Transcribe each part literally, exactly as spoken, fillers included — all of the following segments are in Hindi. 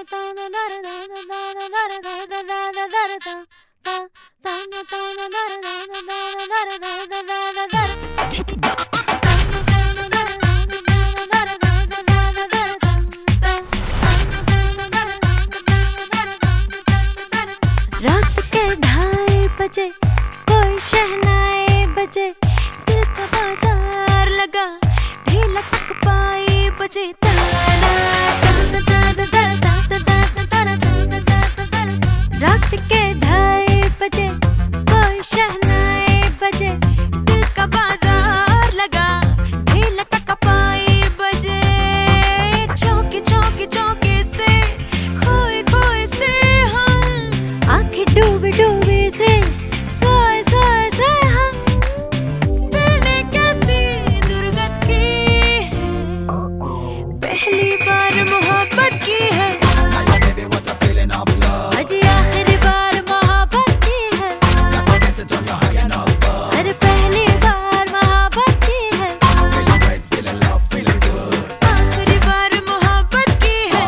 रात के ढाई बजे कोई शहनाई बजे, दिल का बाजार लगा ढीला तक पाई बजे। रात के ढाई बजे कोई शहनाई बजे, दिल का बाजार लगा ढीला तक पाई बजे। चौकी चौकी चौकी से खोए खोए से हम, आंखें डूबे डूबे से सोए सोए से हम। दिल ने कैसी दुर्गत की है, पहली बार मोहब्बत की है। आज आखिरी बार मोहब्बत की है, अरे पहली बार मोहब्बत की है। आखिरी बार मोहब्बत की है।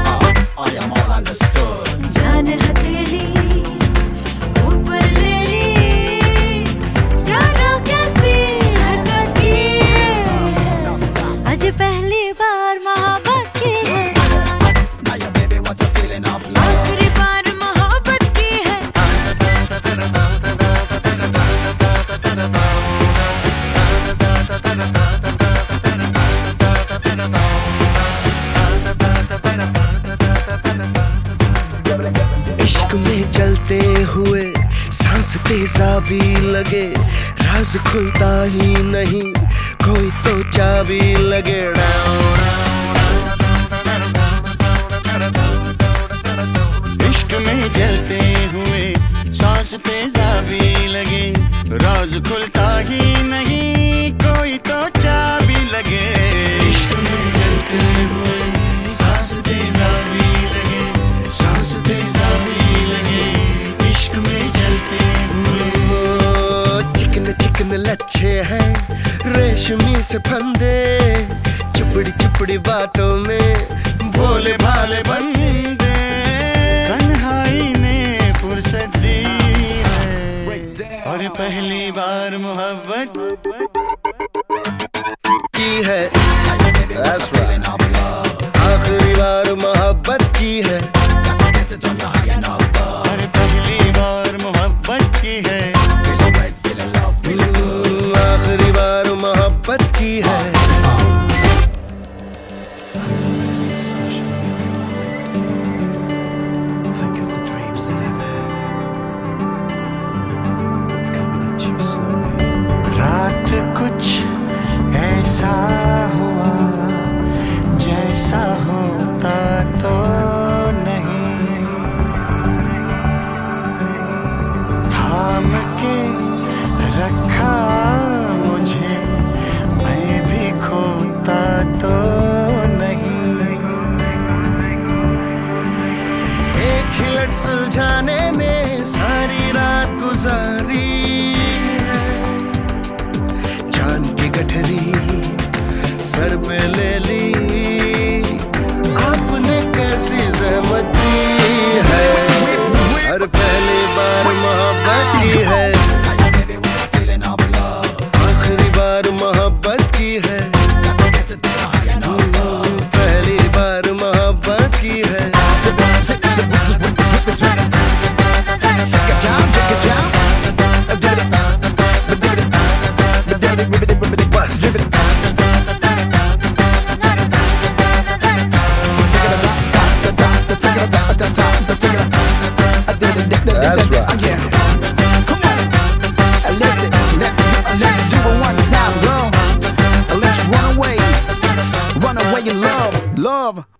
जान हथेली ऊपर ले ली, जानो कैसी हरकत की है। आज पहली बार मोहब्बत की है, आखिरी बार मोहब्बत की है। इश्क में चलते हुए सांस तेजाबी लगे, राज खुलता ही नहीं कोई तो चाबी लगे। इश्क में चलते हुए सांस तेजाबी लगे, राज खुलता ही नहीं कोई तो चाबी लगे। इश्क में चलते हुए सांस तेजाबी लगे, सांस तेजाबी लगे। इश्क में चलते हुए चिकन चिकन लच्छे हैं रेशमी से फंदे, चुपड़ी चुपड़ी बातों में भोले भाले बंदे। तन्हाई ने फुर्सत दी है, और पहली बार मोहब्बत की है। That's right. आखिरी बार मोहब्बत की है, और पहली बार मोहब्बत की है। आखिरी बार मोहब्बत की है। रात कुछ ऐसा हुआ जैसा होता तो नहीं, थाम के रखा मुझे मैं भी खोता तो नहीं। एक हिलट सुलझाने में सारी रात गुजारी है, जान की गठरी सर पे ले ली, आपने कैसी जहमत दी है। हर पहली बार मोहब्बत की है, आखिरी बार मोहब्बत की है। पहली बार मोहब्बत की है। That's right. Yeah. Come on. Let's let's let's do it one time, girl. Let's run away, run away in love, love.